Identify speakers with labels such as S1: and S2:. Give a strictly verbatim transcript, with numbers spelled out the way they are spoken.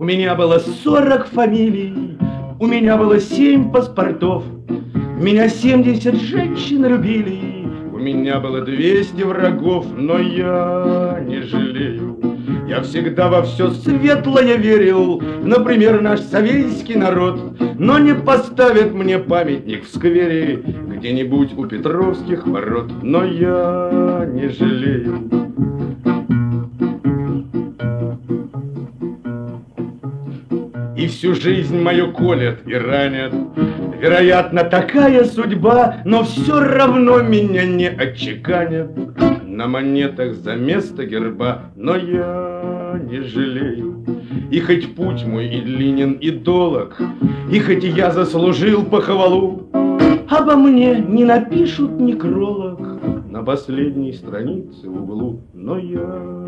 S1: У меня было сорок фамилий, у меня было семь паспортов, меня семьдесят женщин любили, у меня было двести врагов, но я не жалею. Я всегда во все светлое верил, например, наш советский народ, но не поставит мне памятник в сквере где-нибудь у Петровских ворот, но я не жалею. И всю жизнь мою колят и ранят, вероятно, такая судьба, но все равно меня не отчеканят на монетах за место герба, но я не жалею. И хоть путь мой и длинен, и долог, и хоть я заслужил похвалу, обо мне не напишут некролог на последней странице в углу, но я